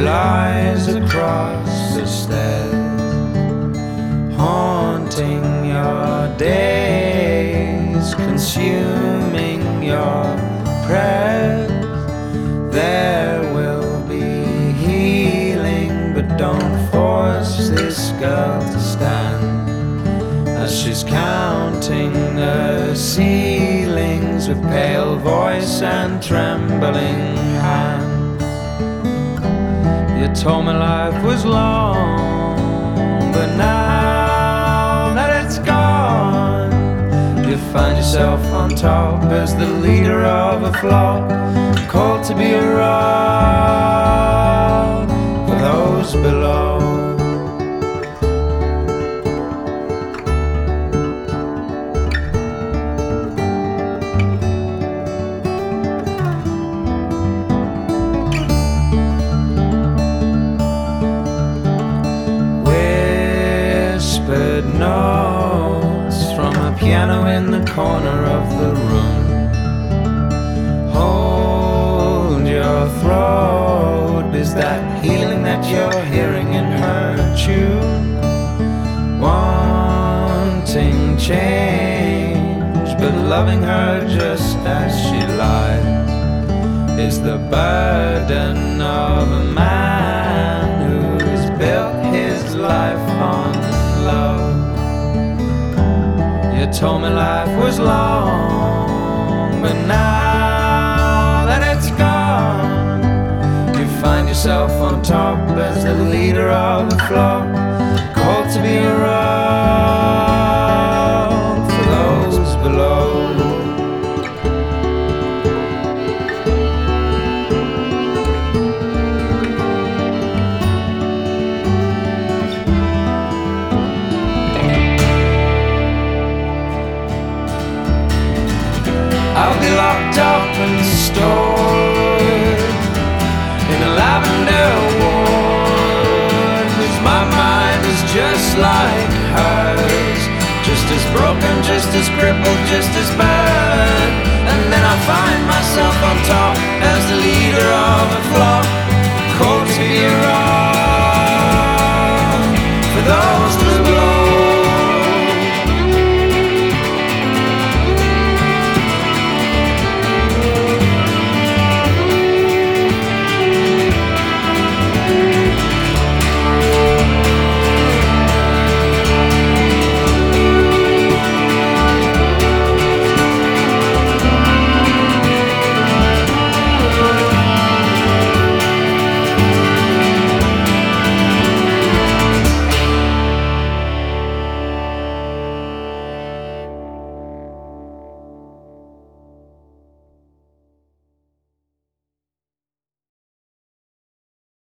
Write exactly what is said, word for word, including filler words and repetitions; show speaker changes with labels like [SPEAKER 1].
[SPEAKER 1] lies across the stairs, haunting your days, consuming your prayers. There will be healing, but don't force this girl to stand, as she's counting the ceilings with pale voice and trembling hand. You told me life was long, but now that it's gone, you find yourself on top as the leader of a flock, called to be a rock for those below. Notes from a piano in the corner of the room. Hold your throat. Is that healing that you're hearing in her tune? Wanting change, but loving her just as she lies, is the burden of a man who's built his life on love. You told me life was long, but now that it's gone, you find yourself on top as the leader of the flock, called to be a rock for those below. I'll be locked up and stored in a lavender ward, 'cause my mind is just like hers, just as broken, just as crippled, just as bad. And then I find myself on top as the leader of a flock,